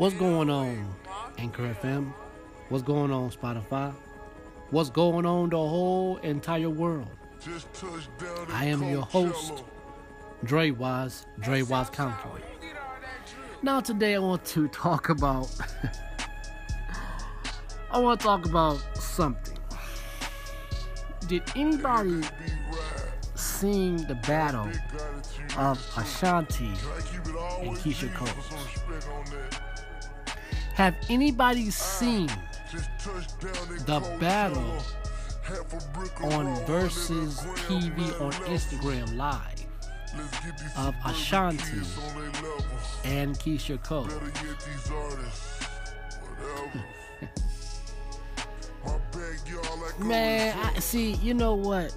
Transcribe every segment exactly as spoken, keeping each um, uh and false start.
What's going on, Anchor F M? What's going on, Spotify? What's going on the whole entire world? I am your host, Dre Wise, Dre Wise Counselor. Now today I want to talk about, I want to talk about something. Did anybody sing the battle of Ashanti and Keyshia Cole? Have anybody seen the battle on Versus T V on Instagram Live of Ashanti and Keyshia Cole? Man, I see, you know what?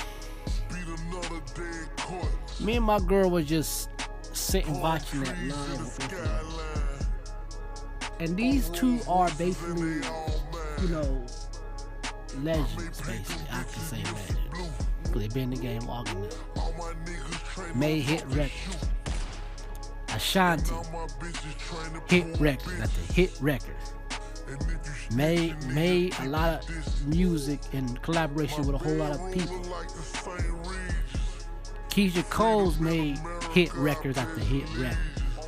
Me and my girl was just sitting watching that live. And these two are basically, you know, legends, basically. I can say legends. Because they've been in the game long enough. Made hit records. Ashanti. Hit records. That's a hit record. Made, made a lot of music in collaboration with a whole lot of people. Keyshia Cole's made hit records after hit records.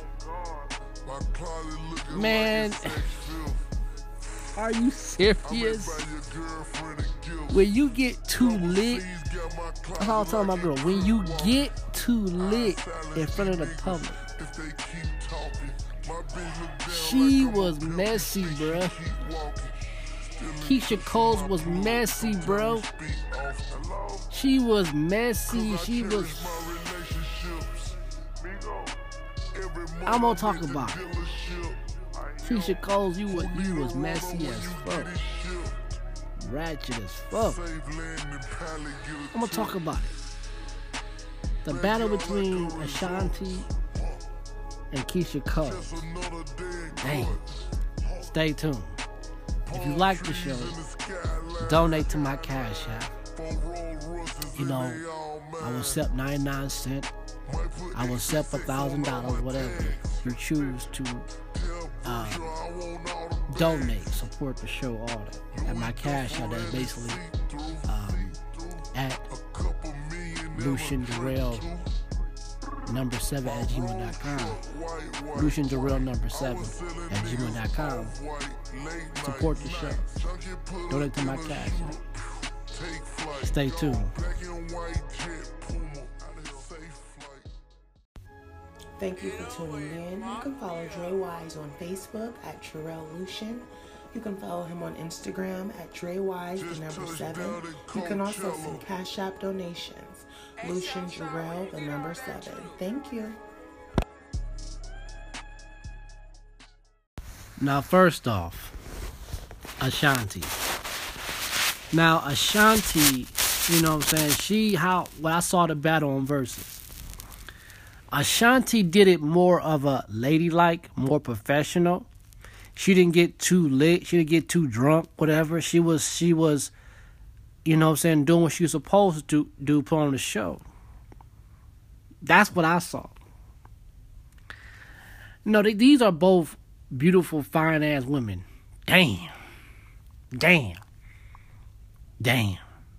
Man, are you serious? When you get too lit, that's how I tell my girl, when you get too lit in front of the public, she was messy, bro. Keyshia Cole was messy, bro. She was messy. She was. I'm gonna talk about it. Keyshia Cole, you was, you was messy as fuck. Ratchet as fuck. I'm gonna talk about it. The battle between Ashanti and Keyshia Cole. Dang. Stay tuned. If you like the show, donate to my Cash App. You know, I will accept ninety-nine cents. I will accept a thousand dollars, whatever you choose to uh, donate, support the show, all that. And my Cash App, that's basically um, at Lucian Jarrell number seven at gmail dot com. Lucian Jarrell number seven at gmail dot com. Support the show. Donate to my Cash App. Stay tuned. Thank you for tuning in. You can follow Dre Wise on Facebook at Jarrell Lucian. You can follow him on Instagram at Dre Wise, the number seven. You can also send Cash App donations. Lucian Jarrell, the number seven. Thank you. Now, first off, Ashanti. Now, Ashanti, you know what I'm saying? She, how, when I saw the battle on Versus, Ashanti did it more of a ladylike, more professional. She didn't get too lit. She didn't get too drunk, whatever. She was, she was, you know what I'm saying, doing what she was supposed to do, do put on the show. That's what I saw. No, they, these are both beautiful, fine-ass women. Damn. Damn. Damn.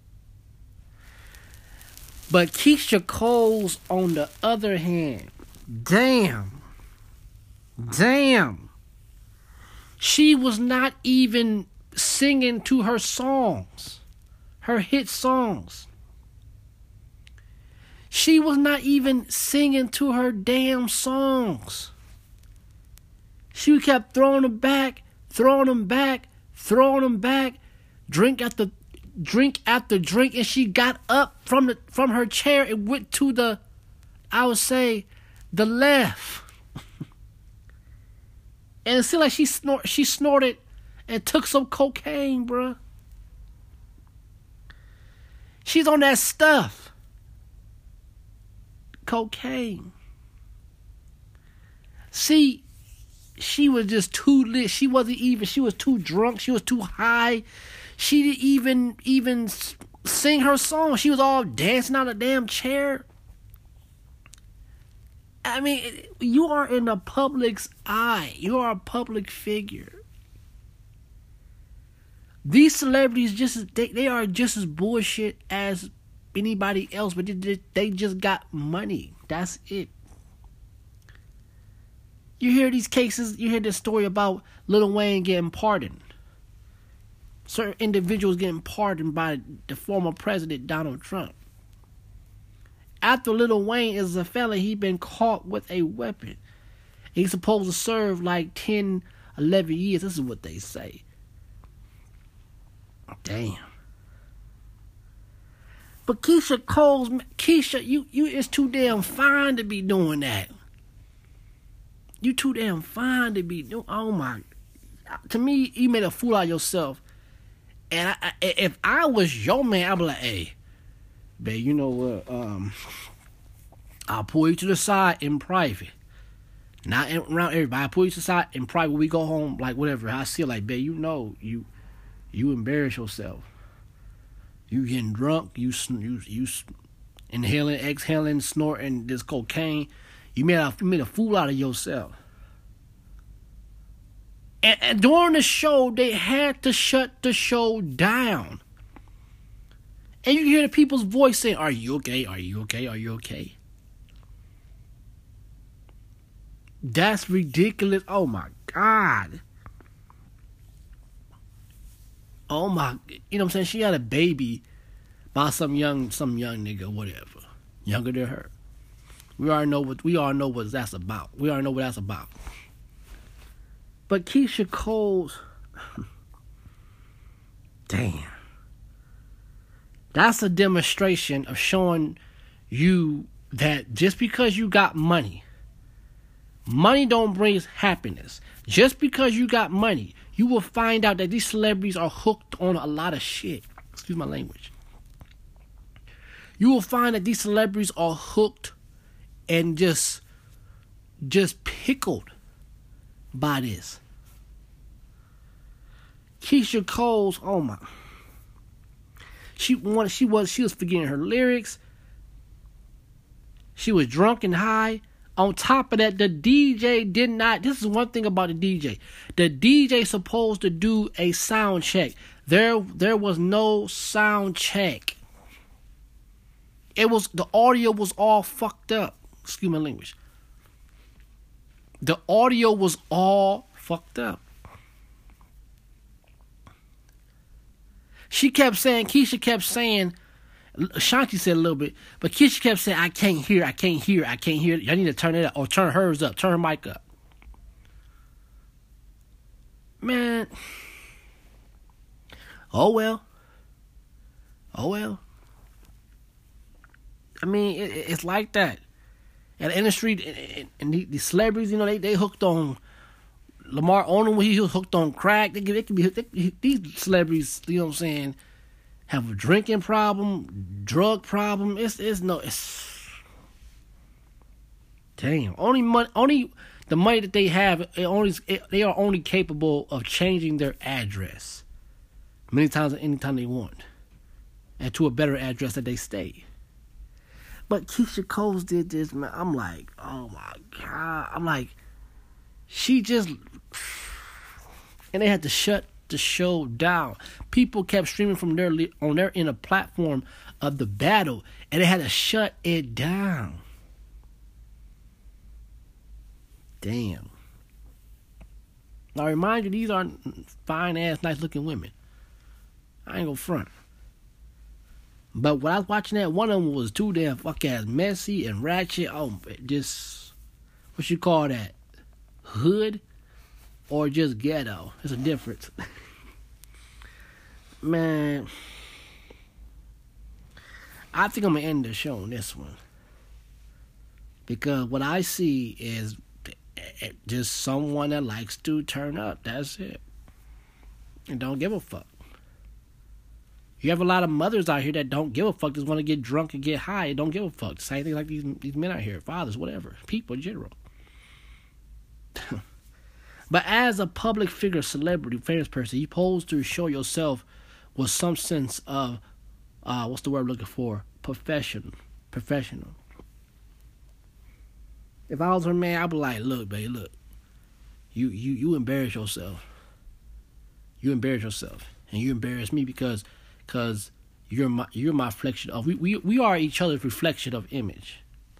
But Keyshia Cole's, on the other hand, damn, damn, she was not even singing to her songs, her hit songs. She was not even singing to her damn songs. She kept throwing them back, throwing them back, throwing them back, drink after drink after drink, and she got up from the from her chair and went to the, I would say, the left. And it seemed like she snort she snorted and took some cocaine, bruh. She's on that stuff. Cocaine. See, she was just too lit. She wasn't even, she was too drunk. She was too high. She didn't even, even sing her song. She was all dancing on a damn chair. I mean, you are in the public's eye. You are a public figure. These celebrities just they, they are just as bullshit as anybody else, but they, they just got money. That's it. You hear these cases, you hear this story about Lil Wayne getting pardoned. Certain individuals getting pardoned by the former president, Donald Trump. After Lil Wayne is a felon, he been caught with a weapon. He's supposed to serve like ten, eleven years. This is what they say. Damn. But Keisha Cole's, Keisha, you, you is too damn fine to be doing that. You too damn fine to be doing, oh my, to me, you made a fool out of yourself. And I, I, if I was your man, I'd be like, hey, babe, you know what, um, I'll pull you to the side in private. Not in, around everybody. I'll pull you to the side in private when we go home, like whatever. I see like, babe, you know, you, you embarrass yourself. You getting drunk, you you you inhaling, exhaling, snorting this cocaine. You made a you made a fool out of yourself. And, and during the show, they had to shut the show down. And you hear the people's voice saying, "Are you okay? Are you okay? Are you okay?" That's ridiculous. Oh my God. Oh my, you know what I'm saying? She had a baby by some young, some young nigga, whatever, younger than her. We already know what we all know what that's about. We already know what that's about. But Keisha Cole's, damn, that's a demonstration of showing you that just because you got money, money don't bring happiness. Just because you got money, you will find out that these celebrities are hooked on a lot of shit. Excuse my language. You will find that these celebrities are hooked and just, just pickled by this. Keisha Cole's, oh my. She wanted, she was, she was forgetting her lyrics. She was drunk and high. On top of that, the D J did not, this is one thing about the D J. The D J supposed to do a sound check. There, there was no sound check. It was, the audio was all fucked up. Excuse my language. The audio was all fucked up. She kept saying, Keisha kept saying, Shanti said a little bit, but Keisha kept saying, I can't hear, I can't hear, I can't hear. I need to turn it up, or turn hers up, turn her mic up. Man. Oh well. Oh well. I mean, it, it's like that. And the industry, and the, the celebrities, you know, they, they hooked on Lamar Odom when he was hooked on crack. They, they can be, they, these celebrities, you know what I'm saying, have a drinking problem, drug problem. It's it's no it's damn. Only money, only the money that they have. It only it, they are only capable of changing their address many times, anytime they want, and to a better address that they stay. But Keisha Cole's did this, man. I'm like, oh my God. I'm like, she just, and they had to shut the show down. People kept streaming from their on their inner platform of the battle, and they had to shut it down. Damn. Now, I remind you, these are fine ass, nice looking women. I ain't gonna front. But when I was watching that, one of them was too damn fuck ass messy and ratchet. Oh, just, what you call that? Hood? Or just ghetto? There's a difference. Man, I think I'm going to end the show on this one. Because what I see is just someone that likes to turn up. That's it. And don't give a fuck. You have a lot of mothers out here that don't give a fuck, just want to get drunk and get high and don't give a fuck. Same thing like these these men out here, fathers, whatever, people in general. But as a public figure, celebrity, famous person, you're supposed to show yourself with some sense of, uh, what's the word I'm looking for? Professional. Professional. If I was her man, I'd be like, look, babe, look. You you you embarrass yourself. You embarrass yourself. And you embarrass me because because you're my you're my reflection of we, we we are each other's reflection of image.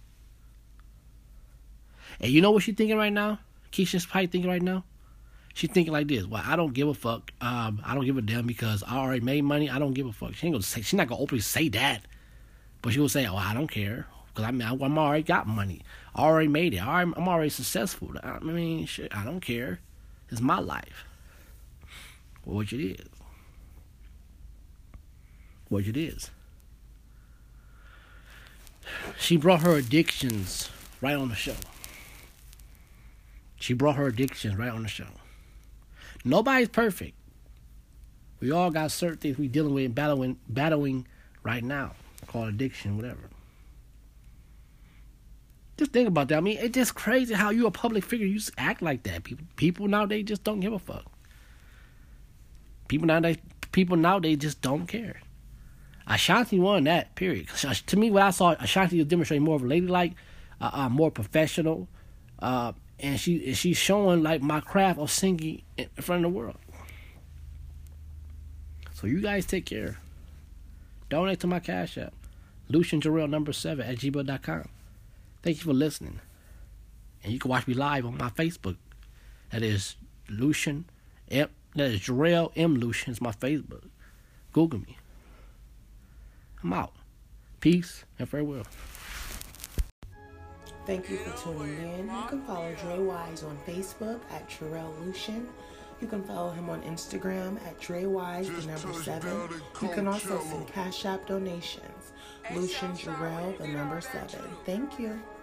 And you know what she's thinking right now? Keisha's probably thinking right now? She's thinking like this. Well, I don't give a fuck. Um, I don't give a damn because I already made money. I don't give a fuck. She ain't gonna say. She's not gonna openly say that, but she will say, "Oh, I don't care because I mean, I, I'm already got money. I already made it. I already, I'm already successful. I mean, shit. I don't care. It's my life." Well, which it is. Which it is. She brought her addictions right on the show. She brought her addictions right on the show. Nobody's perfect. We all got certain things we dealing with and battling, battling right now, called addiction, whatever. Just think about that. I mean, it's just crazy how you a public figure, you just act like that. People, people nowadays just don't give a fuck. People nowadays, people nowadays just don't care. Ashanti won that, period. To me, what I saw, Ashanti was demonstrating more of a ladylike, uh, uh, more professional, uh, and she and she's showing like my craft of singing in front of the world. So you guys take care. Donate to my Cash App, Lucian Jarrell number seven at gmail dot com. Thank you for listening, and you can watch me live on my Facebook. That is Lucian M. That is Jarrell M. Lucian. It's my Facebook. Google me. I'm out. Peace and farewell. Thank you for tuning in. You can follow Dre Wise on Facebook at Jarrell Lucian. You can follow him on Instagram at Dre Wise, the number seven. You can also send Cash App donations. Lucian Jarrell, the number seven. Thank you.